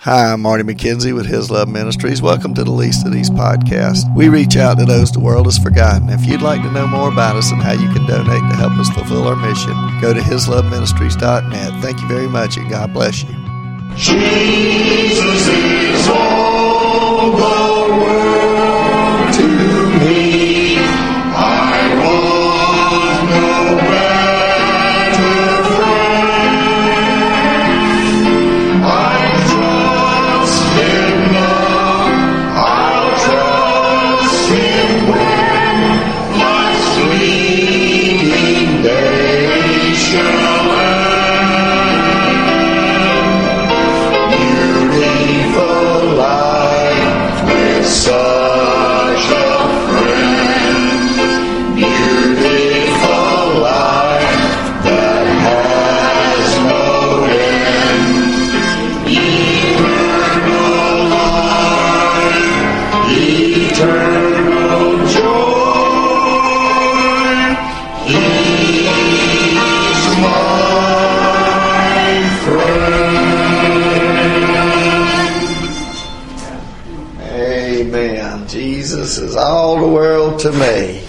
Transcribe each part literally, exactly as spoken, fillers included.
Hi, I'm Marty McKenzie with His Love Ministries. Welcome to the Least of These podcast. We reach out to those the world has forgotten. If you'd like to know more about us and how you can donate to help us fulfill our mission, go to his love ministries dot net. Thank you very much, and God bless you. Jesus is all the world to me. I want no better friend. I trust Him now. I'll trust Him when life's fleeting days shall such a friend, beautiful life that has no end, eternal life, eternal joy, He's my friend. Amen. Jesus is all the world to me.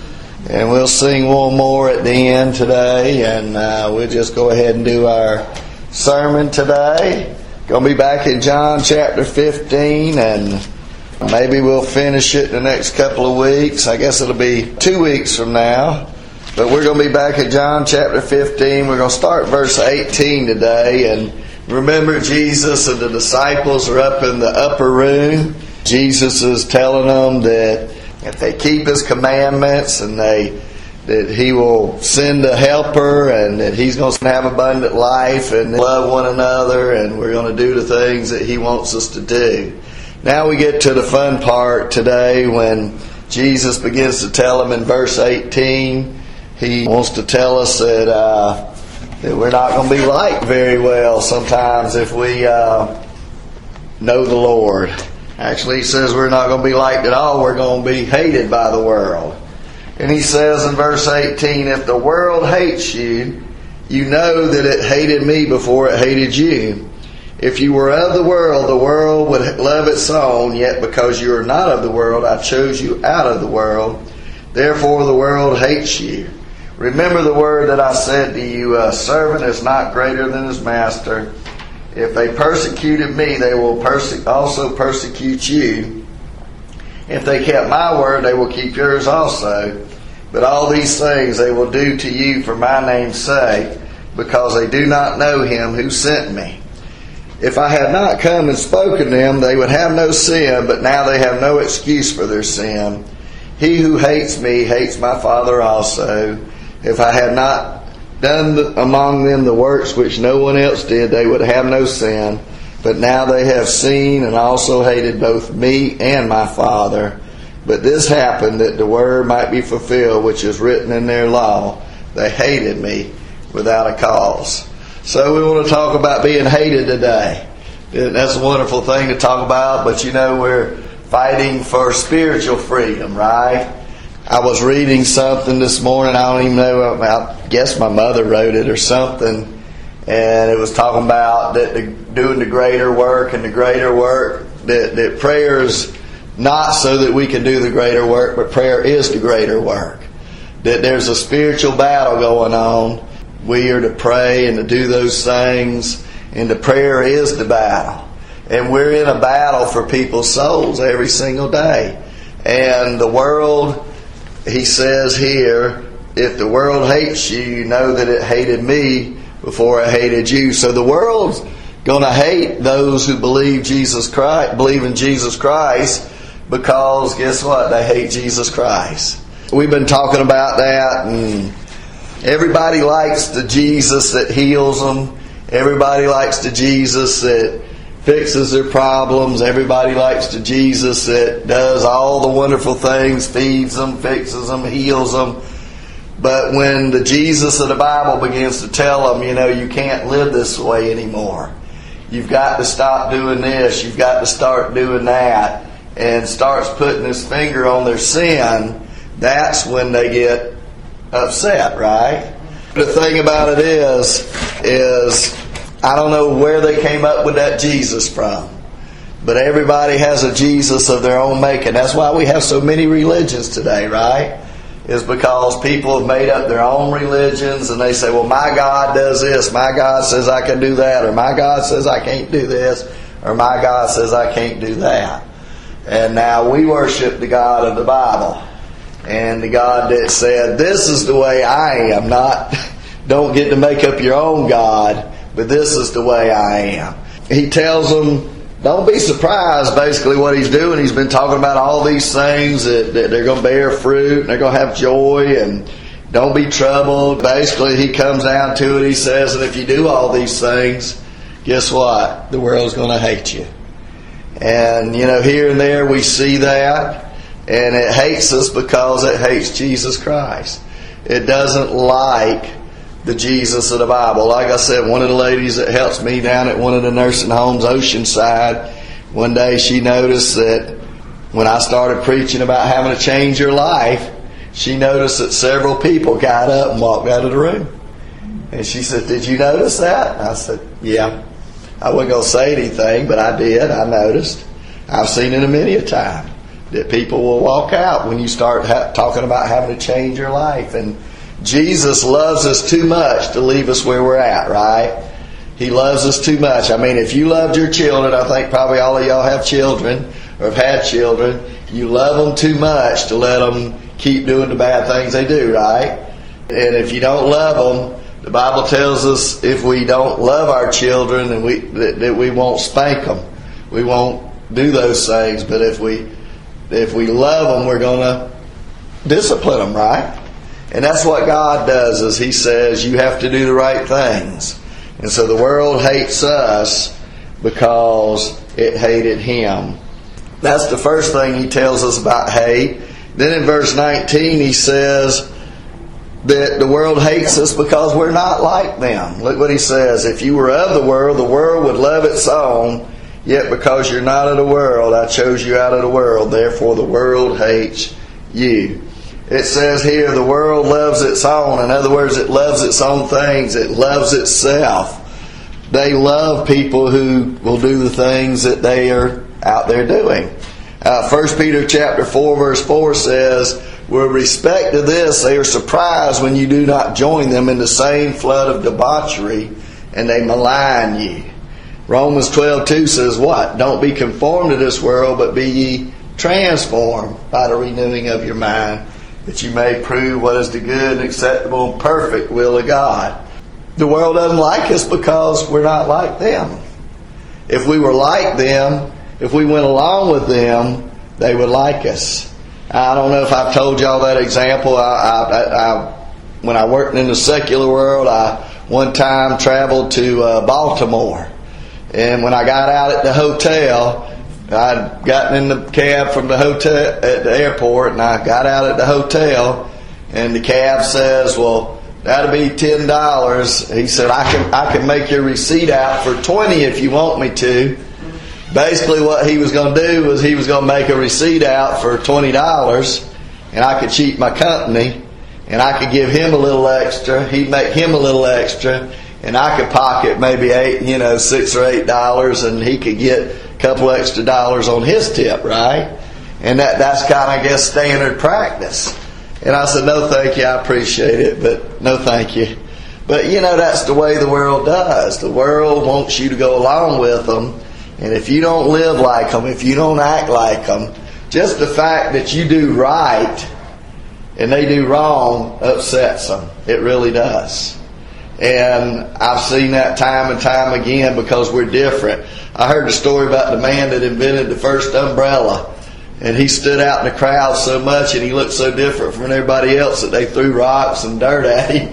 And we'll sing one more at the end today, and uh, we'll just go ahead and do our sermon today. Going to be back in John chapter fifteen, and maybe we'll finish it in the next couple of weeks. I guess it'll be two weeks from now. But we're going to be back at John chapter fifteen. We're going to start verse eighteen today. And remember, Jesus and the disciples are up in the upper room. Jesus is telling them that if they keep His commandments, and they that He will send a helper, and that He's going to have abundant life, and love one another, and we're going to do the things that He wants us to do. Now we get to the fun part today, when Jesus begins to tell them in verse eighteen. He wants to tell us that uh, that we're not going to be liked very well sometimes if we uh, know the Lord. Actually, He says we're not going to be liked at all. We're going to be hated by the world. And He says in verse eighteen, if the world hates you, you know that it hated me before it hated you. If you were of the world, the world would love its own. Yet because you are not of the world, I chose you out of the world. Therefore the world hates you. Remember the word that I said to you, a servant is not greater than his master. If they persecuted me, they will perse- also persecute you. If they kept my word, they will keep yours also. But all these things they will do to you for my name's sake, because they do not know Him who sent me. If I had not come and spoken to them, they would have no sin, but now they have no excuse for their sin. He who hates me hates my Father also. If I had not done among them the works which no one else did, they would have no sin. But now they have seen and also hated both me and my Father. But this happened that the word might be fulfilled which is written in their law. They hated me without a cause. So we want to talk about being hated today. That's a wonderful thing to talk about, but you know, we're fighting for spiritual freedom, right? I was reading something this morning. I don't even know. I guess my mother wrote it or something. And it was talking about that the, doing the greater work and the greater work. That, that prayer is not so that we can do the greater work, but prayer is the greater work. That there's a spiritual battle going on. We are to pray and to do those things. And the prayer is the battle. And we're in a battle for people's souls every single day. And the world, He says here, if the world hates you, you know that it hated me before it hated you. So the world's going to hate those who believe Jesus Christ, believe in Jesus Christ, because guess what? They hate Jesus Christ. We've been talking about that, and everybody likes the Jesus that heals them. Everybody likes the Jesus that fixes their problems. Everybody likes the Jesus that does all the wonderful things, feeds them, fixes them, heals them. But when the Jesus of the Bible begins to tell them, you know, you can't live this way anymore. You've got to stop doing this. You've got to start doing that. And starts putting His finger on their sin, that's when they get upset, right? The thing about it is, is I don't know where they came up with that Jesus from. But everybody has a Jesus of their own making. That's why we have so many religions today, right? Is because people have made up their own religions and they say, well, my God does this, my God says I can do that, or my God says I can't do this, or my God says I can't do that. And now we worship the God of the Bible. And the God that said, this is the way I am, not, don't get to make up your own God, but this is the way I am. He tells them, don't be surprised, basically, what he's doing. He's been talking about all these things, that, that they're going to bear fruit, and they're going to have joy, and don't be troubled. Basically, he comes down to it, he says, and if you do all these things, guess what? The world's going to hate you. And, you know, here and there we see that, and it hates us because it hates Jesus Christ. It doesn't like the Jesus of the Bible. Like I said, one of the ladies that helps me down at one of the nursing homes, Oceanside, one day she noticed that when I started preaching about having to change your life, she noticed that several people got up and walked out of the room. And she said, did you notice that? And I said, yeah. I wasn't going to say anything, but I did. I noticed. I've seen it a many a time that people will walk out when you start ha- talking about having to change your life. And Jesus loves us too much to leave us where we're at, right? He loves us too much. I mean, if you loved your children, I think probably all of y'all have children or have had children, you love them too much to let them keep doing the bad things they do, right? And if you don't love them, the Bible tells us if we don't love our children, and we that, that we won't spank them. We won't do those things. But if we if we love them, we're going to discipline them, right? And that's what God does, is He says you have to do the right things. And so the world hates us because it hated Him. That's the first thing He tells us about hate. Then in verse nineteen He says that the world hates us because we're not like them. Look what He says. If you were of the world, the world would love its own. Yet because you're not of the world, I chose you out of the world. Therefore the world hates you. It says here the world loves its own. In other words, it loves its own things. It loves itself. They love people who will do the things that they are out there doing. Uh, First Peter chapter four verse four says, with respect to this, they are surprised when you do not join them in the same flood of debauchery, and they malign you. Romans twelve two says what? Don't be conformed to this world, but be ye transformed by the renewing of your mind, that you may prove what is the good and acceptable and perfect will of God. The world doesn't like us because we're not like them. If we were like them, if we went along with them, they would like us. I don't know if I've told y'all that example. I, I, I, when I worked in the secular world, I one time traveled to uh, Baltimore. And when I got out at the hotel, I'd gotten in the cab from the hotel at the airport, and I got out at the hotel, and the cab says, well, that'll be ten dollars. He said, I can I can make your receipt out for twenty if you want me to. Basically what he was going to do was he was going to make a receipt out for twenty dollars, and I could cheat my company, and I could give him a little extra. He'd make him a little extra, and I could pocket maybe eight, you know, six or eight dollars, and he could get a couple extra dollars on his tip, right? And that that's kind of, I guess, standard practice. And I said, no, thank you, I appreciate it, but no, thank you. But, you know, that's the way the world does. The world wants you to go along with them. And if you don't live like them, if you don't act like them, just the fact that you do right and they do wrong upsets them. It really does. And I've seen that time and time again because we're different. I heard the story about the man that invented the first umbrella. And he stood out in the crowd so much and he looked so different from everybody else that they threw rocks and dirt at him.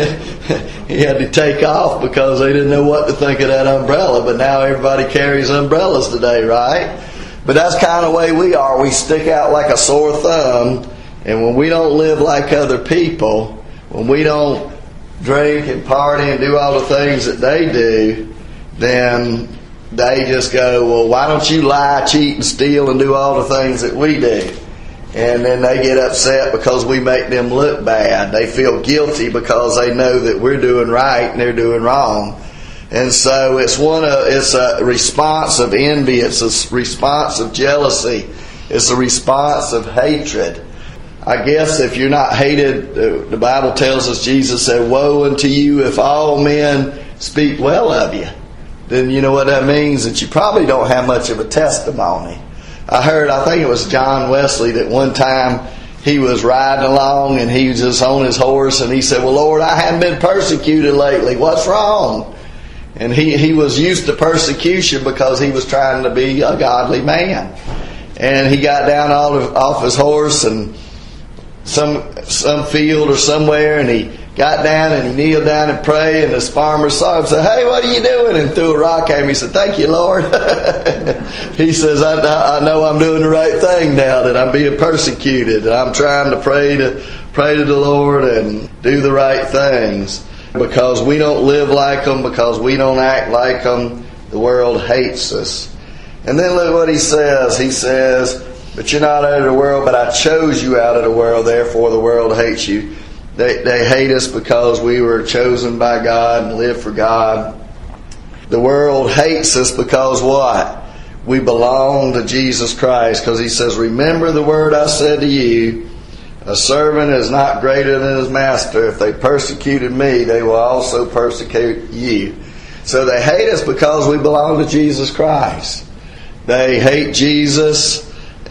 He had to take off because they didn't know what to think of that umbrella. But now everybody carries umbrellas today, right? But that's kind of the way we are. We stick out like a sore thumb. And when we don't live like other people, when we don't drink and party and do all the things that they do, then they just go, well, why don't you lie, cheat, and steal and do all the things that we do? And then they get upset because we make them look bad. They feel guilty because they know that we're doing right and they're doing wrong. And so it's one of, it's a response of envy. It's a response of jealousy. It's a response of hatred. I guess if you're not hated, the Bible tells us, Jesus said, "Woe unto you if all men speak well of you." Then you know what that means? That you probably don't have much of a testimony. I heard, I think it was John Wesley, that one time he was riding along and he was just on his horse and he said, "Well, Lord, I haven't been persecuted lately. What's wrong?" And he, he was used to persecution because he was trying to be a godly man. And he got down off, off his horse and some some field or somewhere, and he got down and he kneeled down and prayed, and this farmer saw him and said, "Hey, what are you doing?" and threw a rock at him. He said, "Thank you, Lord." He says, I, I know I'm doing the right thing now, that I'm being persecuted, and I'm trying to pray to pray to the Lord and do the right things. Because we don't live like them, because we don't act like them, the world hates us. And then look what he says. He says, "But you're not out of the world, but I chose you out of the world, therefore the world hates you." They, they hate us because we were chosen by God and live for God. The world hates us because what? We belong to Jesus Christ. Because he says, "Remember the word I said to you, a servant is not greater than his master. If they persecuted me, they will also persecute you." So they hate us because we belong to Jesus Christ. They hate Jesus.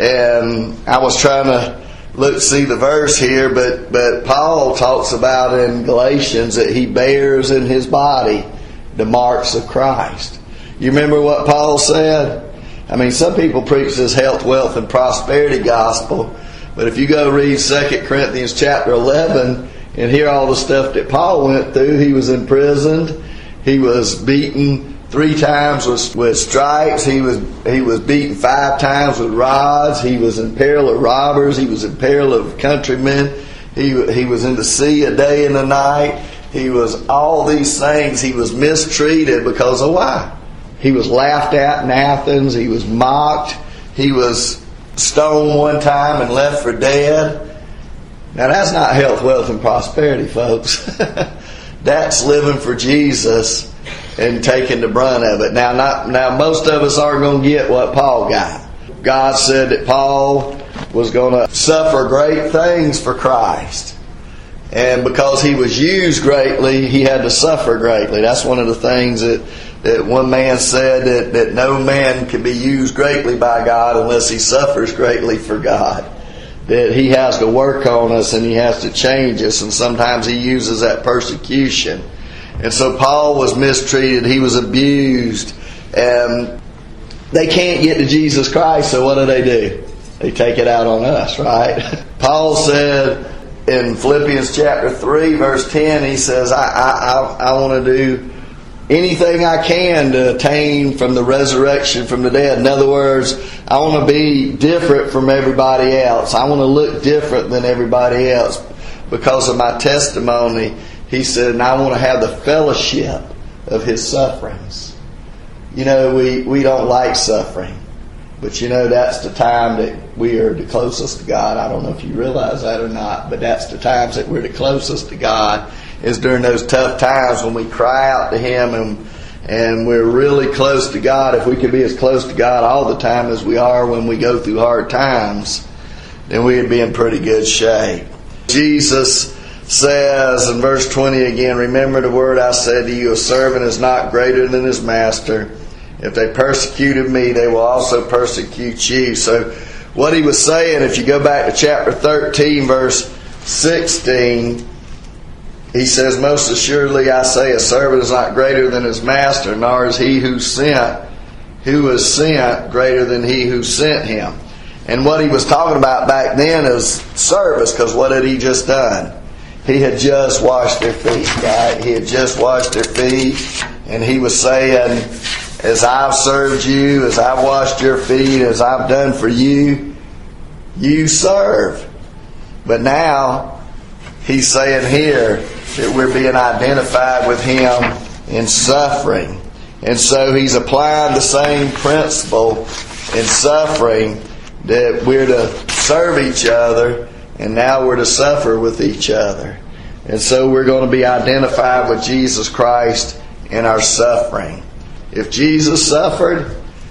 And I was trying to look, see the verse here, but, but Paul talks about in Galatians that he bears in his body the marks of Christ. You remember what Paul said? I mean, some people preach this health, wealth, and prosperity gospel, but if you go read Second Corinthians chapter eleven and hear all the stuff that Paul went through, he was imprisoned, he was beaten three times with, with stripes, he was he was beaten five times with rods, he was in peril of robbers, he was in peril of countrymen, he he was in the sea a day and a night, he was all these things. He was mistreated because of why? He was laughed at in Athens, he was mocked, he was stoned one time and left for dead. Now that's not health, wealth, and prosperity, folks. That's living for Jesus and taking the brunt of it. Now, not, now most of us aren't going to get what Paul got. God said that Paul was going to suffer great things for Christ. And because he was used greatly, he had to suffer greatly. That's one of the things that, that one man said, that, that no man can be used greatly by God unless he suffers greatly for God. That he has to work on us and he has to change us, and sometimes he uses that persecution. And so Paul was mistreated, he was abused, and they can't get to Jesus Christ, so what do they do? They take it out on us, right? Paul said in Philippians chapter three verse ten, he says, I, I, I, I want to do anything I can to attain from the resurrection from the dead. In other words, I want to be different from everybody else. I want to look different than everybody else because of my testimony. He said, and I want to have the fellowship of his sufferings. You know, we, we don't like suffering. But you know, that's the time that we are the closest to God. I don't know if you realize that or not, but that's the times that we're the closest to God, is during those tough times when we cry out to Him and and we're really close to God. If we could be as close to God all the time as we are when we go through hard times, then we'd be in pretty good shape. Jesus says in verse twenty again, remember the word I said to you, a servant is not greater than his master. If they persecuted me, they will also persecute you. So what he was saying, if you go back to chapter thirteen, verse sixteen, he says, most assuredly I say, a servant is not greater than his master, nor is he who sent, who was sent greater than he who sent him. And what he was talking about back then is service, because what had he just done? He had just washed their feet, right? He had just washed their feet, and he was saying, as I've served you, as I've washed your feet, as I've done for you, you serve. But now, he's saying here that we're being identified with Him in suffering. And so he's applying the same principle in suffering, that we're to serve each other, and now we're to suffer with each other. And so we're going to be identified with Jesus Christ in our suffering. If Jesus suffered,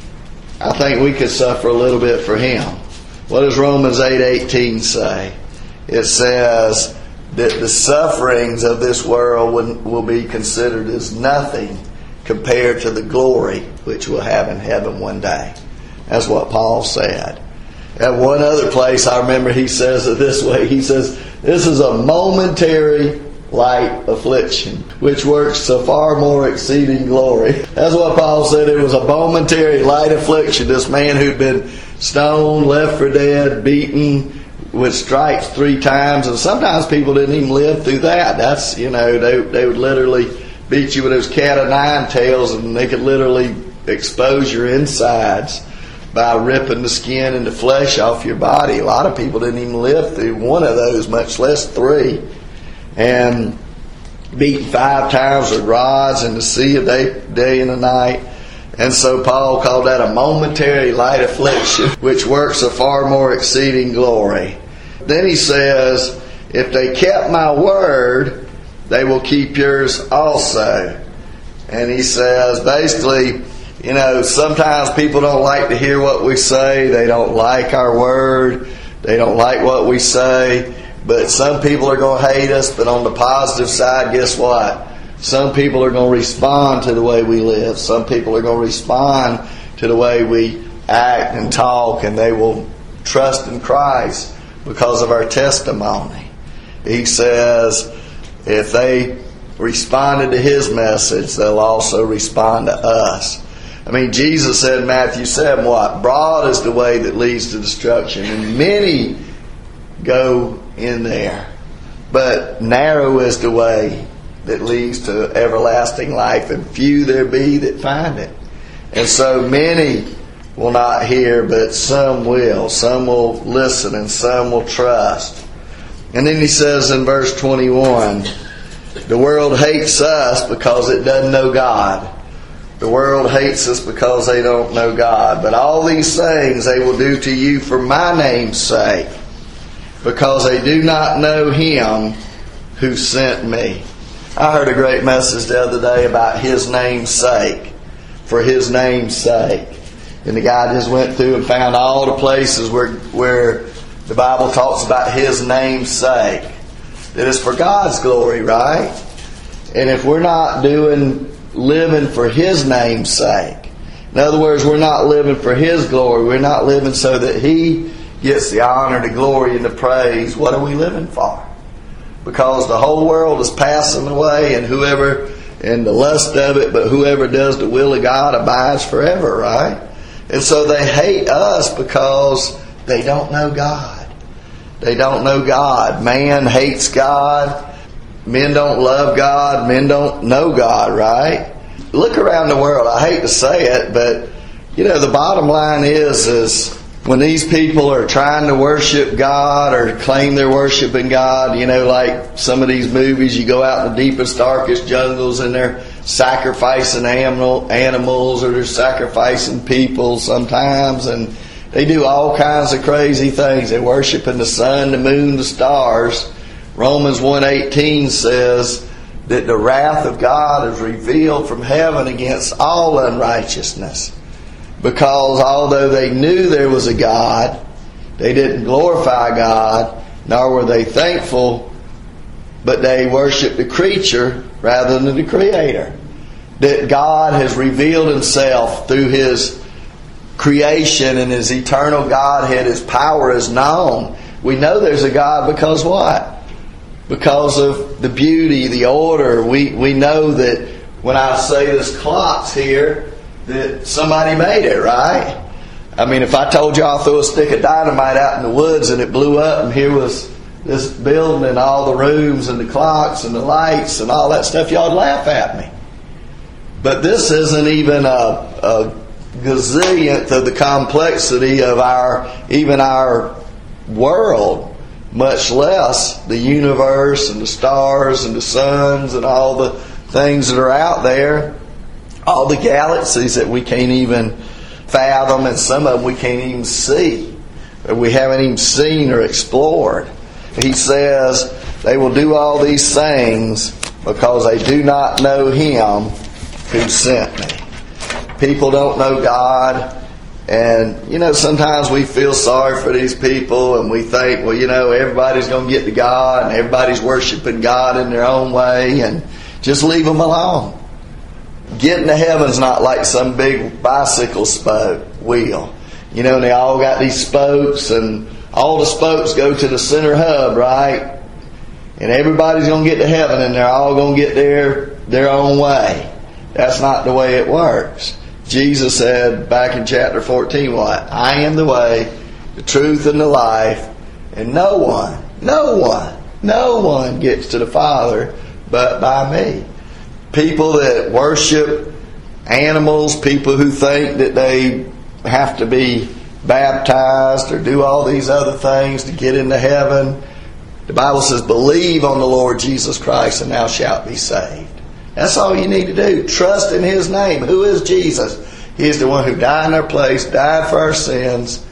I think we could suffer a little bit for Him. What does Romans eight eighteen say? It says that the sufferings of this world will, will be considered as nothing compared to the glory which we'll have in heaven one day. That's what Paul said. At one other place, I remember he says it this way. He says, this is a momentary light affliction, which works so far more exceeding glory. That's what Paul said. It was a momentary light affliction. This man who'd been stoned, left for dead, beaten with stripes three times. And sometimes people didn't even live through that. That's, you know, they, they would literally beat you with those cat o' nine tails, and they could literally expose your insides by ripping the skin and the flesh off your body. A lot of people didn't even live through one of those, much less three. And beaten five times with rods in the sea a day, day and a night. And so Paul called that a momentary light affliction, which works a far more exceeding glory. Then he says, if they kept my word, they will keep yours also. And he says, basically, you know, sometimes people don't like to hear what we say. They don't like our word. They don't like what we say. But some people are going to hate us. But on the positive side, guess what? Some people are going to respond to the way we live. Some people are going to respond to the way we act and talk. And they will trust in Christ because of our testimony. He says, if they responded to His message, they'll also respond to us. I mean, Jesus said in Matthew seven, what? Broad is the way that leads to destruction, and many go in there. But narrow is the way that leads to everlasting life, and few there be that find it. And so many will not hear, but some will. Some will listen, and some will trust. And then he says in verse twenty-one, the world hates us because it doesn't know God. The world hates us because they don't know God. But all these things they will do to you for my name's sake, because they do not know Him who sent me. I heard a great message the other day about His name's sake. For His name's sake. And the guy just went through and found all the places where, where the Bible talks about His name's sake. That it's for God's glory, right? And if we're not doing living for His name's sake. In other words, we're not living for His glory. We're not living so that He gets the honor, the glory, and the praise. What are we living for? Because the whole world is passing away, and whoever, and the lust of it, but whoever does the will of God abides forever, right? And so they hate us because they don't know God. They don't know God. Man hates God. Men don't love God. Men don't know God, right? Look around the world. I hate to say it, but, you know, the bottom line is, is when these people are trying to worship God or claim they're worshiping God, you know, like some of these movies, you go out in the deepest, darkest jungles and they're sacrificing animal, animals or they're sacrificing people sometimes, and they do all kinds of crazy things. They're worshiping the sun, the moon, the stars. Romans one eighteen says that the wrath of God is revealed from heaven against all unrighteousness. Because although they knew there was a God, they didn't glorify God, nor were they thankful, but they worshiped the creature rather than the Creator. That God has revealed Himself through His creation and His eternal Godhead. His power is known. We know there's a God because what? Because of the beauty, the order. We we know that when I say this clock's here, that somebody made it, right? I mean, if I told you I'll throw a stick of dynamite out in the woods and it blew up and here was this building and all the rooms and the clocks and the lights and all that stuff, y'all would laugh at me. But this isn't even a, a gazillionth of the complexity of our, even our world. Much less the universe and the stars and the suns and all the things that are out there. All the galaxies that we can't even fathom, and some of them we can't even see. Or we haven't even seen or explored. He says they will do all these things because they do not know Him who sent me. People don't know God. And, you know, sometimes we feel sorry for these people and we think, well, you know, everybody's going to get to God and everybody's worshiping God in their own way, and just leave them alone. Getting to heaven's not like some big bicycle spoke wheel. You know, and they all got these spokes, and all the spokes go to the center hub, right? And everybody's going to get to heaven and they're all going to get there their own way. That's not the way it works. Jesus said back in chapter fourteen, what? I am the way, the truth, and the life, and no one, no one, no one gets to the Father but by me. People that worship animals, people who think that they have to be baptized or do all these other things to get into heaven. The Bible says, believe on the Lord Jesus Christ and thou shalt be saved. That's all you need to do. Trust in His name. Who is Jesus? He is the one who died in our place, died for our sins.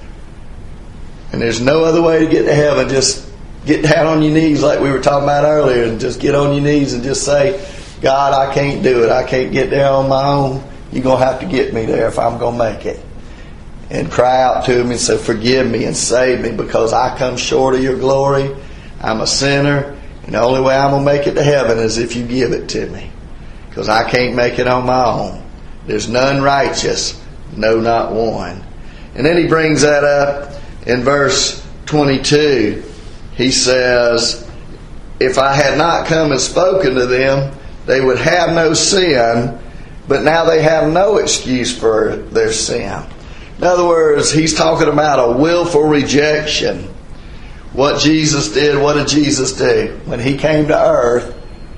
And there's no other way to get to heaven. Just get down on your knees like we were talking about earlier, and just get on your knees and just say, God, I can't do it. I can't get there on my own. You're going to have to get me there if I'm going to make it. And cry out to Him and say, forgive me and save me, because I come short of your glory. I'm a sinner. And the only way I'm going to make it to heaven is if you give it to me, because I can't make it on my own. There's none righteous, no, not one. And then he brings that up in verse twenty-two. He says, if I had not come and spoken to them, they would have no sin, but now they have no excuse for their sin. In other words, he's talking about a willful rejection. What Jesus did, what did Jesus do? When He came to earth,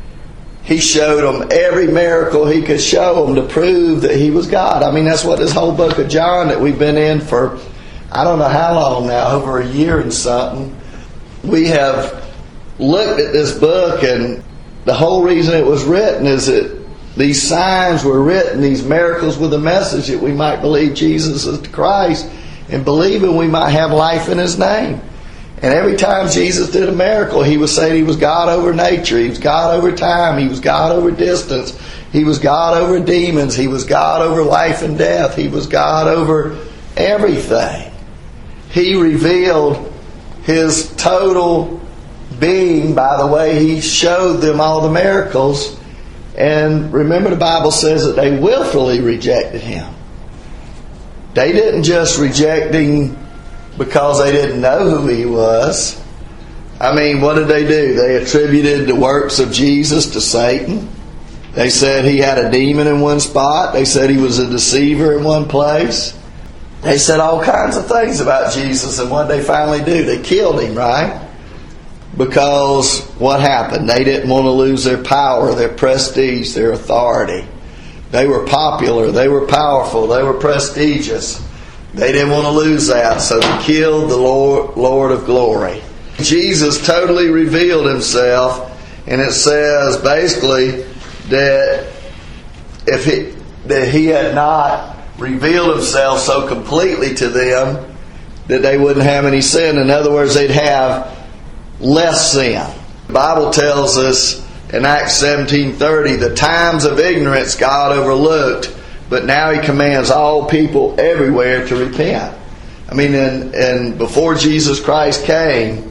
He showed them every miracle He could show them to prove that He was God. I mean, that's what this whole book of John that we've been in for, I don't know how long now, over a year and something. We have looked at this book, and the whole reason it was written is that these signs were written, these miracles with a message that we might believe Jesus is the Christ, and believing we might have life in His name. And every time Jesus did a miracle, He was saying He was God over nature. He was God over time. He was God over distance. He was God over demons. He was God over life and death. He was God over everything. He revealed His total being by the way He showed them all the miracles. And remember, the Bible says that they willfully rejected Him. They didn't just reject Him because they didn't know who He was. I mean, what did they do? They attributed the works of Jesus to Satan. They said He had a demon in one spot. They said He was a deceiver in one place. They said all kinds of things about Jesus, and what did they finally do? They killed Him, right? Because what happened? They didn't want to lose their power, their prestige, their authority. They were popular. They were powerful. They were prestigious. They didn't want to lose that, so they killed the Lord, Lord of glory. Jesus totally revealed Himself, and it says basically that if he, that He had not revealed Himself so completely to them that they wouldn't have any sin. In other words, they'd have less sin. The Bible tells us in Acts seventeen thirty, the times of ignorance God overlooked, but now He commands all people everywhere to repent. I mean, and, and before Jesus Christ came,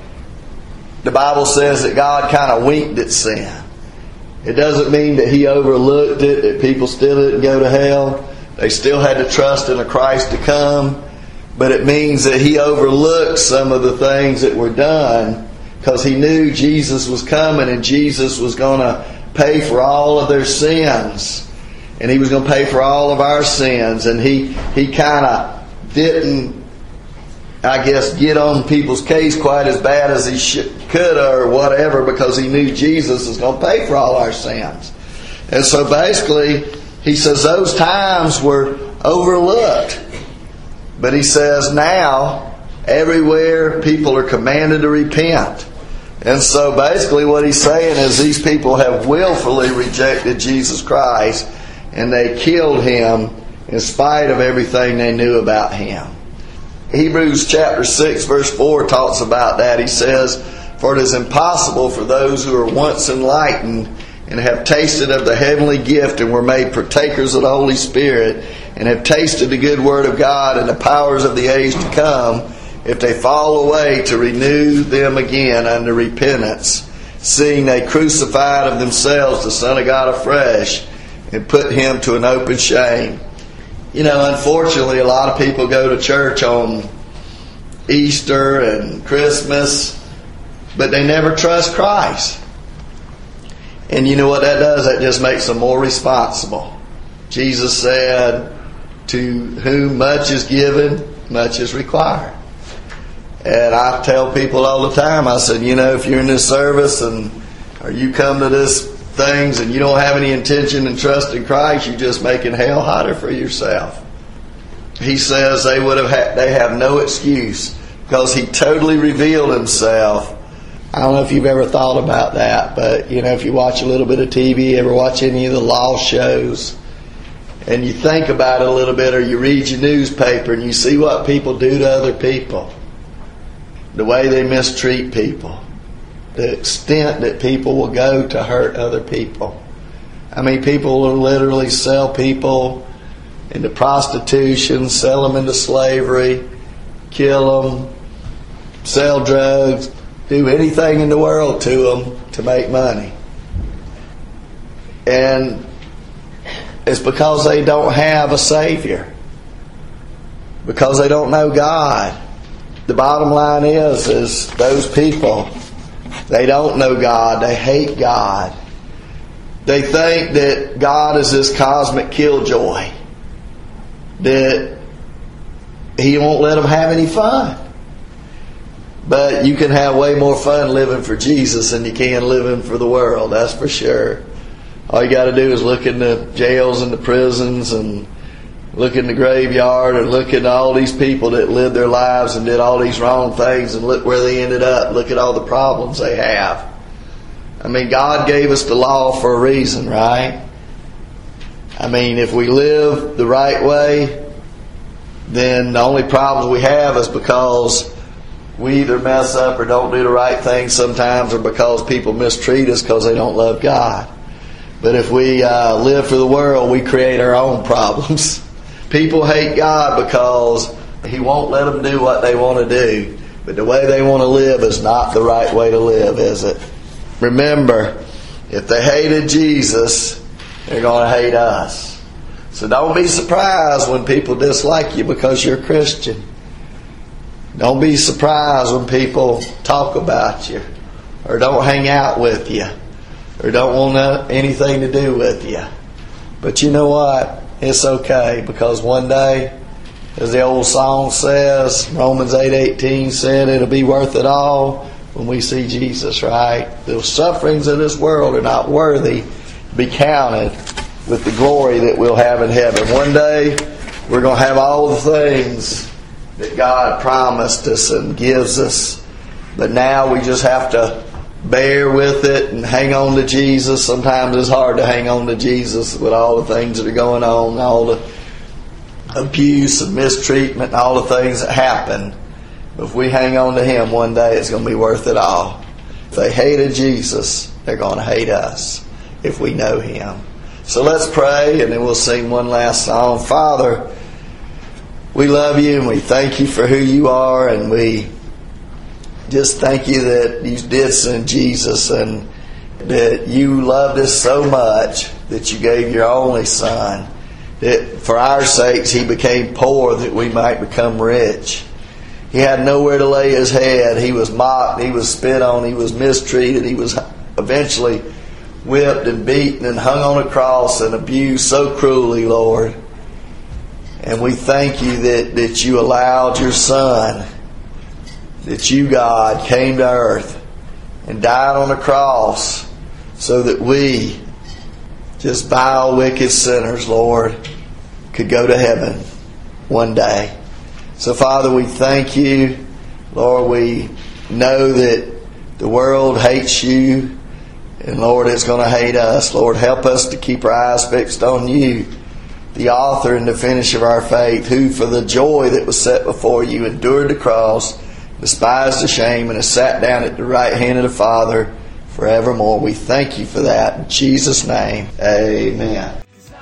the Bible says that God kind of winked at sin. It doesn't mean that He overlooked it, that people still didn't go to hell. They still had to trust in a Christ to come. But it means that He overlooked some of the things that were done because He knew Jesus was coming, and Jesus was going to pay for all of their sins. And He was going to pay for all of our sins. And He, he kind of didn't, I guess, get on people's case quite as bad as He should, could or whatever, because He knew Jesus was going to pay for all our sins. And so basically, He says those times were overlooked. But He says now, everywhere people are commanded to repent. And so basically what He's saying is these people have willfully rejected Jesus Christ, and they killed Him in spite of everything they knew about Him. Hebrews chapter six verse four talks about that. He says, for it is impossible for those who are once enlightened and have tasted of the heavenly gift and were made partakers of the Holy Spirit and have tasted the good word of God and the powers of the age to come, if they fall away, to renew them again unto repentance, seeing they crucified of themselves the Son of God afresh and put him to an open shame. You know, unfortunately, a lot of people go to church on Easter and Christmas, but they never trust Christ. And you know what that does? That just makes them more responsible. Jesus said, to whom much is given, much is required. And I tell people all the time, I said, you know, if you're in this service and or you come to this things and you don't have any intention and trust in Christ, you're just making hell hotter for yourself. He says they would have ha- they have no excuse because he totally revealed himself. I don't know if you've ever thought about that, but you know, if you watch a little bit of T V, ever watch any of the law shows, and you think about it a little bit, or you read your newspaper and you see what people do to other people, the way they mistreat people, the extent that people will go to hurt other people. I mean, people will literally sell people into prostitution, sell them into slavery, kill them, sell drugs, do anything in the world to them to make money. And it's because they don't have a Savior. Because they don't know God. The bottom line is, is those people, they don't know God. They hate God. They think that God is this cosmic killjoy, that He won't let them have any fun. But you can have way more fun living for Jesus than you can living for the world, that's for sure. All you got to do is look in the jails and the prisons and look in the graveyard and look at all these people that lived their lives and did all these wrong things and look where they ended up. Look at all the problems they have. I mean, God gave us the law for a reason, right? I mean, if we live the right way, then the only problems we have is because we either mess up or don't do the right thing sometimes, or because people mistreat us because they don't love God. But if we uh, live for the world, we create our own problems. People hate God because He won't let them do what they want to do. But the way they want to live is not the right way to live, is it? Remember, if they hated Jesus, they're going to hate us. So don't be surprised when people dislike you because you're a Christian. Don't be surprised when people talk about you, or don't hang out with you, or don't want anything to do with you. But you know what? It's okay, because one day, as the old song says, Romans eight eighteen said, it'll be worth it all when we see Jesus, right? The sufferings of this world are not worthy to be counted with the glory that we'll have in heaven. One day, we're going to have all the things that God promised us and gives us. But now we just have to bear with it and hang on to Jesus. Sometimes it's hard to hang on to Jesus with all the things that are going on, all the abuse and mistreatment and all the things that happen. But if we hang on to Him, one day it's going to be worth it all. If they hated Jesus, they're going to hate us if we know Him. So let's pray, and then we'll sing one last song. Father, we love You and we thank You for who You are, and we just thank You that You did send Jesus, and that You loved us so much that You gave Your only Son, that for our sakes He became poor that we might become rich. He had nowhere to lay His head. He was mocked, He was spit on, He was mistreated, He was eventually whipped and beaten and hung on a cross and abused so cruelly, Lord. And we thank You that, that You allowed Your Son, that You, God, came to earth and died on a cross so that we, just vile, wicked sinners, Lord, could go to heaven one day. So, Father, we thank You. Lord, we know that the world hates You, and Lord, it's going to hate us. Lord, help us to keep our eyes fixed on You, the author and the finisher of our faith, who for the joy that was set before You endured the cross, despised the shame, and has sat down at the right hand of the Father, forevermore. We thank you for that. In Jesus' name, amen.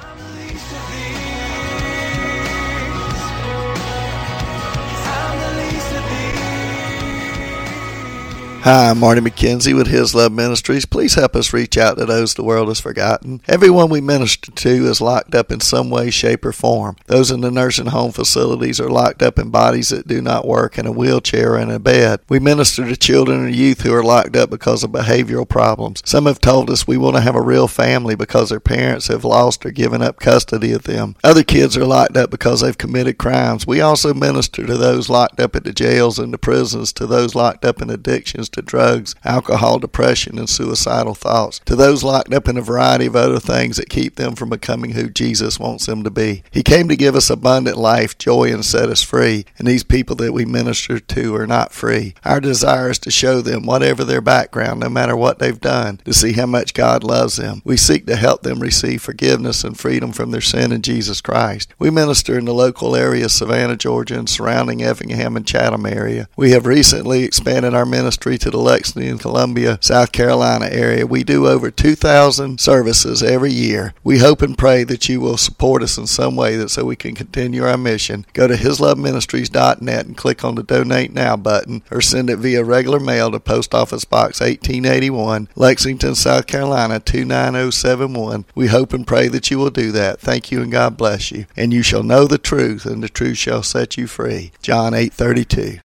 Hi, I'm Marty McKenzie with His Love Ministries. Please help us reach out to those the world has forgotten. Everyone we minister to is locked up in some way, shape, or form. Those in the nursing home facilities are locked up in bodies that do not work, in a wheelchair and a bed. We minister to children and youth who are locked up because of behavioral problems. Some have told us we want to have a real family because their parents have lost or given up custody of them. Other kids are locked up because they've committed crimes. We also minister to those locked up at the jails and the prisons, to those locked up in addictions to drugs, alcohol, depression, and suicidal thoughts, to those locked up in a variety of other things that keep them from becoming who Jesus wants them to be. He came to give us abundant life, joy, and set us free, and these people that we minister to are not free. Our desire is to show them, whatever their background, no matter what they've done, to see how much God loves them. We seek to help them receive forgiveness and freedom from their sin in Jesus Christ. We minister in the local area of Savannah, Georgia, and surrounding Effingham and Chatham area. We have recently expanded our ministry to the Lexington, Columbia, South Carolina area. We do over two thousand services every year. We hope and pray that you will support us in some way that so we can continue our mission. Go to his love ministries dot net and click on the Donate Now button, or send it via regular mail to Post Office Box eighteen eighty-one, Lexington, South Carolina two nine zero seven one. We hope and pray that you will do that. Thank you and God bless you. And you shall know the truth, and the truth shall set you free. John eight thirty-two.